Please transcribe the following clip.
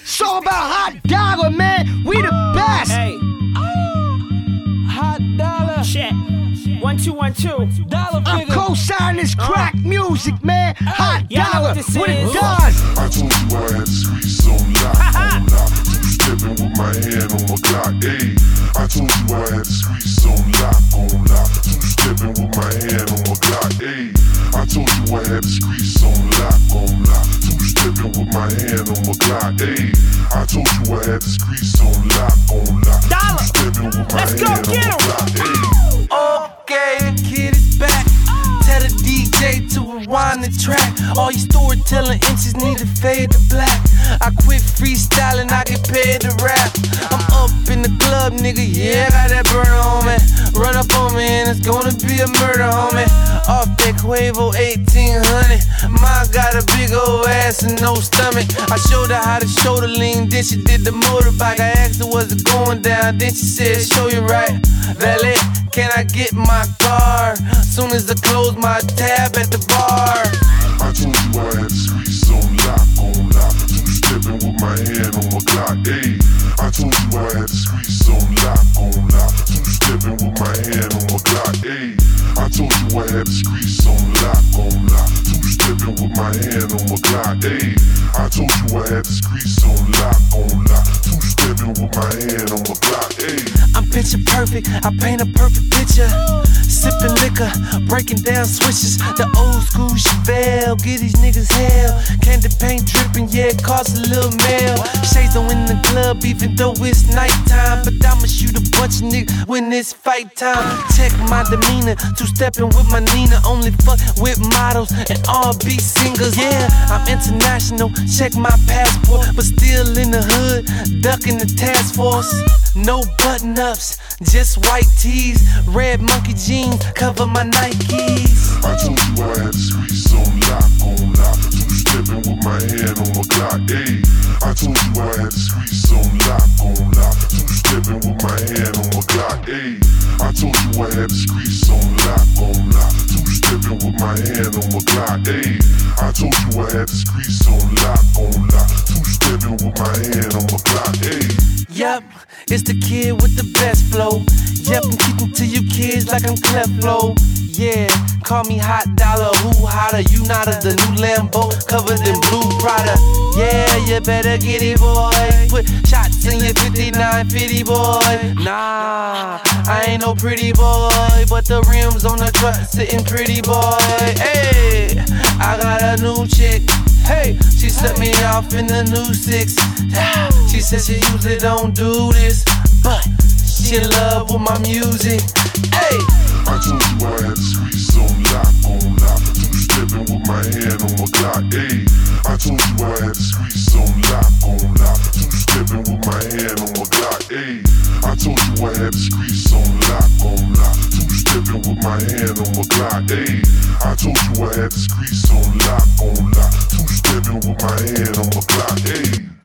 It's all about Hot Dollar, man. We the best. Hey. Hot dollar. Check. 1 2 1 2. Dollar I'm figure. co-signing this crack music, man. Hot y'all know Dollar, what this what it is. does. I told you I had the streets on lock, on lock. Two-stepping with my hand on my Glock, ayy. I told you I had the streets on lock, on lock. Two-stepping with my hand on my Glock, ayy. I told you I had the streets on lock, on lock. Two-stepping with my hand on my Glock, ayy. I told you I had the streets on lock, on lock. Dollar. Two-stepping with my Let's go, hand get on 'em. my Glock, ayy. Okay, the kid is back. Tell the DJ to rewind the track. All you storytelling inches need to fade to black. I quit freestyling, I get paid to rap. I'm up in the club, nigga, yeah, I got that burner on me. Run up on me and it's gonna be a murder, homie. Off that Quavo 1800. Mine got a big old ass and no stomach. I showed her how to shoulder lean, then she did the motorbike. I asked her was it going down, then she said, show you right. Valet, can I get my car? Soon as I close my tab at the bar. I told you I had the streets on lock, on lock. Two-stepping with my hand on my Glock, ayy. I told you I had the streets on lock, on lock. Two-stepping with my hand on my Glock, ayy. I told you I had the streets on lock, on lock. Two-stepping with my hand on my Glock, ayy. I told you I had the streets on lock, on lock. Two-stepping with my hand on my Glock, ayy. I'm picture perfect, I paint a perfect picture. Sipping liquor, breaking down switches. The old school Chevelle, get these niggas hell. Candy paint dripping, yeah, it costs a little mail. Shades on in the club, even though it's nighttime. But I'ma shoot a bunch of niggas when it's fight time. Check my demeanor, two-stepping with my Nina. Only fuck with models and R&B singers. Yeah, I'm international, check my passport. But still in the hood, ducking the task force. No button-ups, just white tees. Red monkey jeans, cover my Nikes. I told you I had the streets on lock, on lock. Two-stepping with my hand on my Glock, ayy. I told you I had the streets on lock, on lock. Two-stepping with my hand on my Glock, ayy. I told you I had the streets on lock, on lock. Two-stepping with my hand on my Glock, ayy. I told you I had the streets on lock, on lock. Two-stepping with my hand on my Glock, ayy. Yup, it's the kid with the best flow. Yup, I'm keeping to you kids like I'm Cleflo. Yeah, call me Hot Dollar, who hotter? You not of the new Lambo, covered in blue Prada. Yeah, you better get it, boy. Put shots in your 5950, boy. Nah, I ain't no pretty boy, but the rims on the truck sitting pretty, boy. Hey, I got a new chick. Hey, she set me off in the new 6. She said she usually don't do this, but she in love with my music. Hey, I told you I had the streets on lock, on lock. Two-stepping with my hand on my Glock, ayy. I told you I had the streets on lock, on lock. Two-stepping with my hand on my Glock, ayy. I told you I had the streets on lock, on lock. Two-stepping with my hand on my Glock, ayy. I told you I had the streets on lock, on lock. Two-stepping with my hand on my Glock, ayy.